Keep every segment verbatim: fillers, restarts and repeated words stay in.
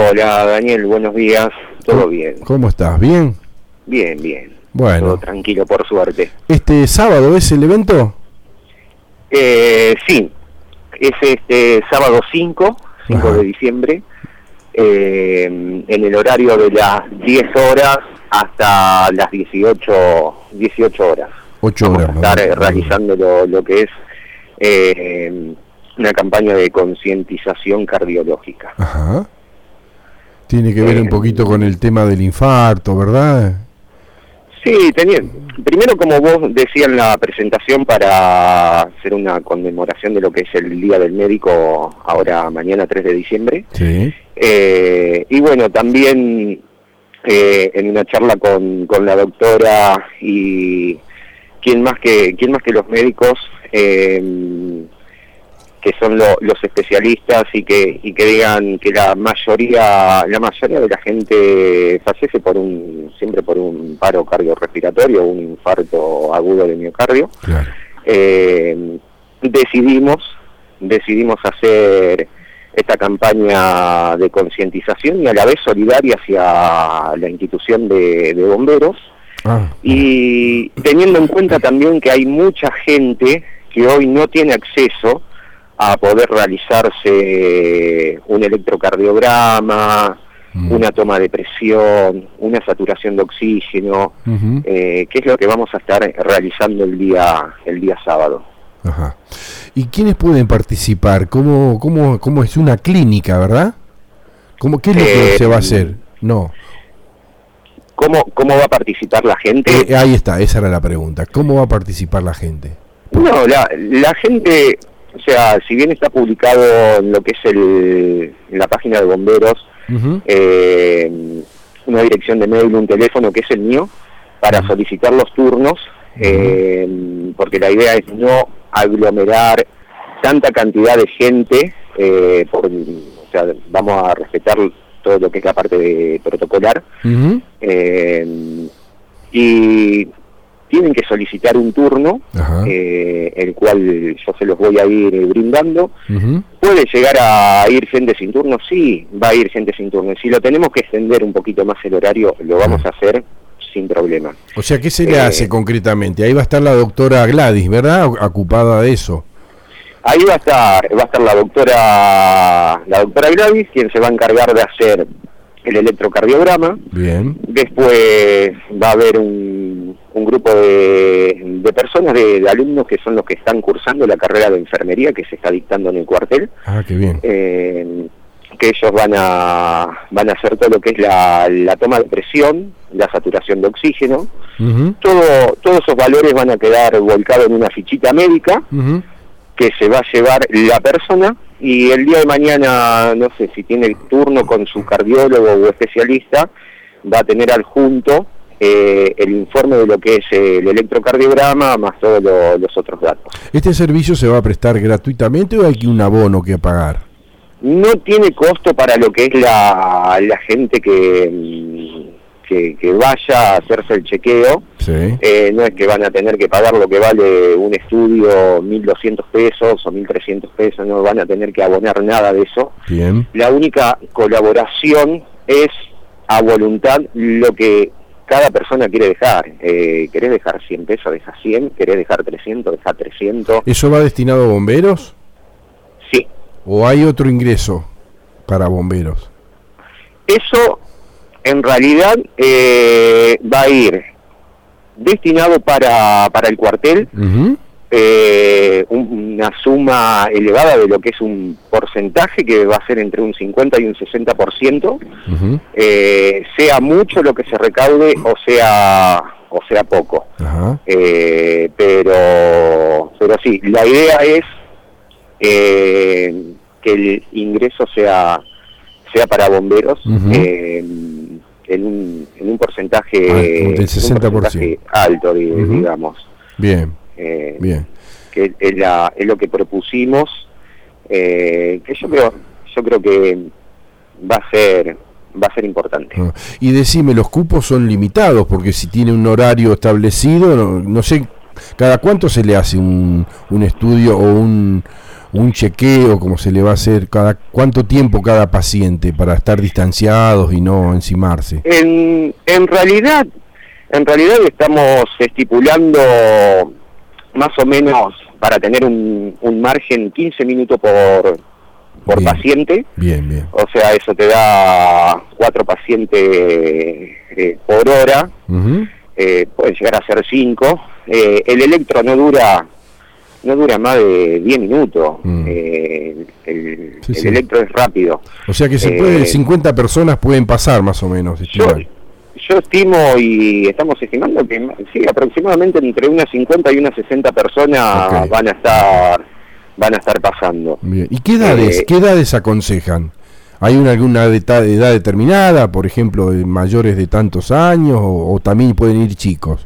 Hola Daniel, buenos días, todo bien. ¿Cómo estás? ¿Bien? Bien, bien. Bueno. Todo tranquilo, por suerte. ¿Este sábado es el evento? Eh, sí, es este sábado cinco de diciembre, eh, en el horario de las diez horas hasta las dieciocho horas. ocho horas. Vamos a estar ¿no? realizando lo, lo que es eh, una campaña de concientización cardiológica. Ajá. Tiene que ver eh, un poquito con el tema del infarto, ¿verdad? Sí, tenía, primero como vos decías en la presentación, para hacer una conmemoración de lo que es el Día del Médico, ahora mañana tres de diciembre. Sí. Eh, y bueno, también eh, en una charla con, con la doctora y quién más que, quién más que los médicos, eh, que son lo, los especialistas y que y que digan que la mayoría la mayoría de la gente fallece por un siempre por un paro cardiorrespiratorio o un infarto agudo de miocardio. Claro. Eh, decidimos decidimos hacer esta campaña de concientización y a la vez solidaria hacia la institución de, de bomberos. Ah. Y teniendo en cuenta también que hay mucha gente que hoy no tiene acceso a poder realizarse un electrocardiograma, mm. una toma de presión, una saturación de oxígeno, uh-huh. eh, que es lo que vamos a estar realizando el día el día sábado. Ajá. ¿Y quiénes pueden participar? ¿Cómo cómo cómo es una clínica, verdad? ¿Cómo qué es lo que eh, se va a hacer? No. ¿Cómo cómo va a participar la gente? Eh, ahí está, esa era la pregunta. ¿Cómo va a participar la gente? No, la la gente, o sea, si bien está publicado en lo que es el, en la página de bomberos, uh-huh. eh, una dirección de mail, un teléfono que es el mío, para uh-huh. solicitar los turnos, uh-huh. eh, porque la idea es no aglomerar tanta cantidad de gente, eh, por, o sea, vamos a respetar todo lo que es la parte de protocolar, uh-huh. eh, y tienen que solicitar un turno, eh, el cual yo se los voy a ir brindando. Uh-huh. ¿Puede llegar a ir gente sin turno? Sí, va a ir gente sin turno. Si lo tenemos que extender un poquito más el horario, lo vamos uh-huh. a hacer sin problema. O sea, ¿qué se le eh, hace concretamente? Ahí va a estar la doctora Gladys, ¿verdad? Ocupada de eso. Ahí va a estar, va a estar la doctora, la doctora Gladys, quien se va a encargar de hacer el electrocardiograma. Bien. Después va a haber un, un grupo de, de personas, de, de alumnos que son los que están cursando la carrera de enfermería que se está dictando en el cuartel. Ah, qué bien. Eh, que ellos van a van a hacer todo lo que es la, la toma de presión, la saturación de oxígeno. Uh-huh. Todo, todos esos valores van a quedar volcados en una fichita médica, uh-huh. que se va a llevar la persona. Y el día de mañana, no sé, si tiene turno con su cardiólogo o especialista, va a tener adjunto eh, el informe de lo que es el electrocardiograma, más todos lo, los otros datos. ¿Este servicio se va a prestar gratuitamente o hay un abono que pagar? No tiene costo para lo que es la, la gente que... Que, que vaya a hacerse el chequeo. Sí. Eh, no es que van a tener que pagar lo que vale un estudio, mil doscientos pesos o mil trescientos pesos, no van a tener que abonar nada de eso. Bien. La única colaboración es a voluntad lo que cada persona quiere dejar. Eh, ¿Querés dejar cien pesos? Deja cien. ¿Querés dejar trescientos? Deja trescientos. ¿Eso va destinado a bomberos? Sí. ¿O hay otro ingreso para bomberos? Eso... En realidad eh, va a ir destinado para, para el cuartel, uh-huh. eh, una suma elevada de lo que es un porcentaje que va a ser entre un cincuenta y un sesenta por ciento, uh-huh. eh, sea mucho lo que se recaude o sea o sea poco. Uh-huh. Eh, pero, pero sí, la idea es eh, que el ingreso sea, sea para bomberos, uh-huh. eh, en un, en un porcentaje, ah, del sesenta por ciento. Un porcentaje alto, uh-huh. digamos. Bien, eh, bien. Que es, la, es lo que propusimos, eh, que yo creo, yo creo que va a ser, va a ser importante. Ah, y decime, los cupos son limitados, porque si tiene un horario establecido, no, no sé, ¿cada cuánto se le hace un, un estudio o un un chequeo, como se le va a hacer, cada cuánto tiempo cada paciente para estar distanciados y no encimarse? En, en realidad, en realidad estamos estipulando más o menos para tener un, un margen quince minutos por, por bien, paciente. Bien, bien. O sea, eso te da cuatro pacientes eh, por hora. Uh-huh. Eh, pueden llegar a ser cinco. Eh, el electro no dura no dura más de diez minutos. Mm. Eh, el sí, el sí. electro es rápido. O sea que se puede, eh, cincuenta personas pueden pasar más o menos. Yo, yo estimo y estamos estimando que sí, aproximadamente entre unas cincuenta y unas sesenta personas okay. van a estar van a estar pasando. Bien. ¿Y qué edades, eh, qué edades aconsejan? ¿Hay una, alguna edad, edad determinada, por ejemplo, de mayores de tantos años, o, o también pueden ir chicos?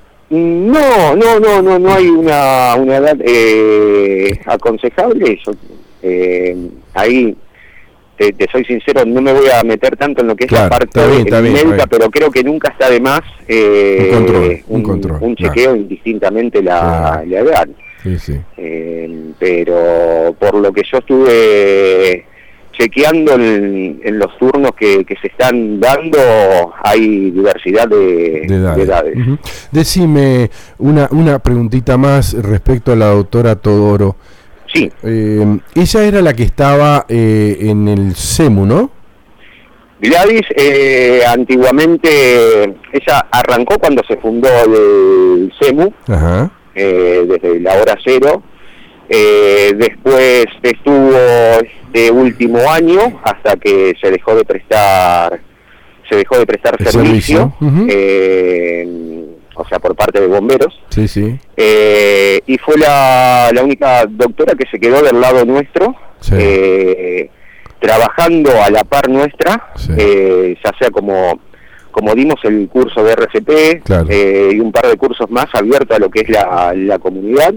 No, no, no, no, no hay una, una edad eh, aconsejable. Yo, eh, ahí, te, te soy sincero, no me voy a meter tanto en lo que es claro, la parte bien, de, bien, médica, pero creo que nunca está de más eh, un control, un, un, control, un chequeo claro. indistintamente la, claro. la edad. Sí, sí. Eh, pero por lo que yo estuve chequeando en, en los turnos que, que se están dando, hay diversidad de, de edades. De edades. Uh-huh. Decime una, una preguntita más respecto a la doctora Todoro. Sí. Eh, ella era la que estaba eh, en el SEMU, ¿no? Gladys, eh, antiguamente, ella arrancó cuando se fundó el SEMU, Ajá. Eh, desde la hora cero. Eh, después estuvo este último año hasta que se dejó de prestar se dejó de prestar el servicio, servicio. Uh-huh. eh, o sea, por parte de bomberos. Sí, sí. Eh, y fue la, la única doctora que se quedó del lado nuestro, sí. eh, trabajando a la par nuestra, sí. eh, ya sea como como dimos el curso de R C P, claro. eh, y un par de cursos más abiertos a lo que es la, la comunidad.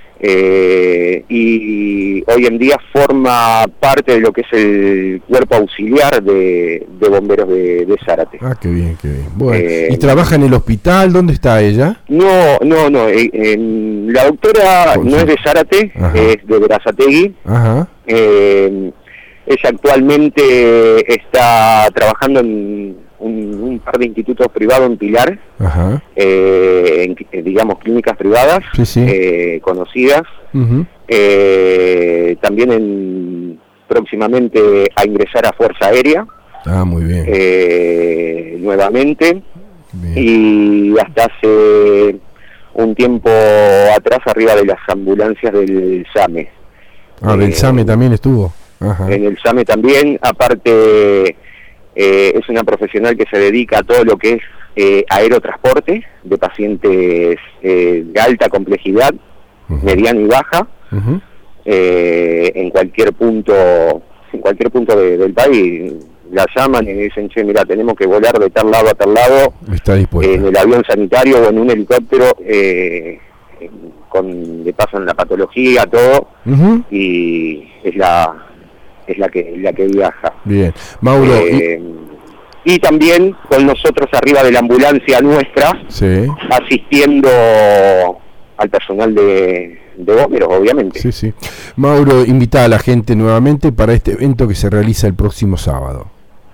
Eh, y hoy en día forma parte de lo que es el cuerpo auxiliar de, de bomberos de, de Zárate. Ah, qué bien, qué bien. Bueno, eh, ¿y trabaja en el hospital? ¿Dónde está ella? No, no, no. Eh, eh, la doctora no es de Zárate, Ajá. es de Berazategui. Ajá. Eh, ella actualmente está trabajando en un, un par de institutos privados en Pilar, Ajá. Eh, en, digamos, clínicas privadas, sí, sí. Eh, conocidas. Uh-huh. Eh, también en, próximamente a ingresar a Fuerza Aérea. Ah, muy bien. Eh, nuevamente. Bien. Y hasta hace un tiempo atrás arriba de las ambulancias del SAME. Ah, del eh, SAME también estuvo. Ajá. En el SAME también, aparte... Eh, es una profesional que se dedica a todo lo que es eh, aerotransporte de pacientes eh, de alta complejidad, uh-huh. mediana y baja, uh-huh. eh, en cualquier punto, en cualquier punto de, del país. La llaman y dicen, che, mira, tenemos que volar de tal lado a tal lado, está dispuesta. Eh, en el avión sanitario o en un helicóptero, eh, con le pasan la patología, todo, uh-huh. y es la es la que la que viaja. Bien, Mauro. Eh, y... y también con nosotros arriba de la ambulancia nuestra, sí. asistiendo al personal de, de bomberos, obviamente. Sí, sí. Mauro, invita a la gente nuevamente para este evento que se realiza el próximo sábado.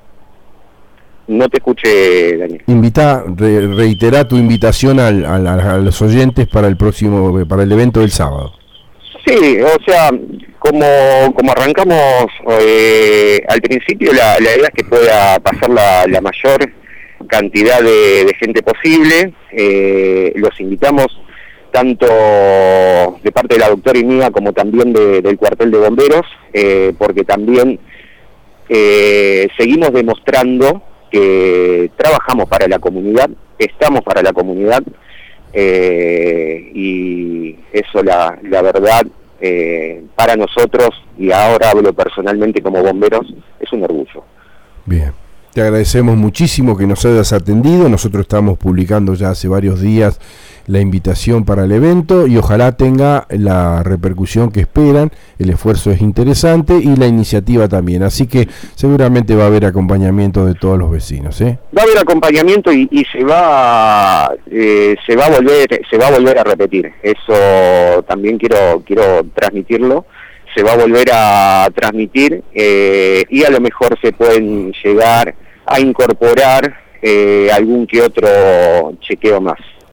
No te escuché, Daniel. Invita, re, reitera tu invitación al, al, a los oyentes para el próximo, para el evento del sábado. Sí, o sea, como como arrancamos eh, al principio, la, la idea es que pueda pasar la, la mayor cantidad de, de gente posible. Eh, los invitamos tanto de parte de la doctora y mía como también de, del cuartel de bomberos, eh, porque también eh, seguimos demostrando que trabajamos para la comunidad, estamos para la comunidad, eh, y eso la, la verdad eh, para nosotros, y ahora hablo personalmente como bomberos, es un orgullo. Bien, te agradecemos muchísimo que nos hayas atendido. Nosotros estamos publicando ya hace varios días la invitación para el evento y ojalá tenga la repercusión que esperan. El esfuerzo es interesante y la iniciativa también, así que seguramente va a haber acompañamiento de todos los vecinos, ¿eh? Va a haber acompañamiento y, y se va eh, se va a volver se va a volver a repetir. Eso también quiero quiero transmitirlo. se va a volver a transmitir eh, y a lo mejor se pueden llegar a incorporar eh, algún que otro chequeo más.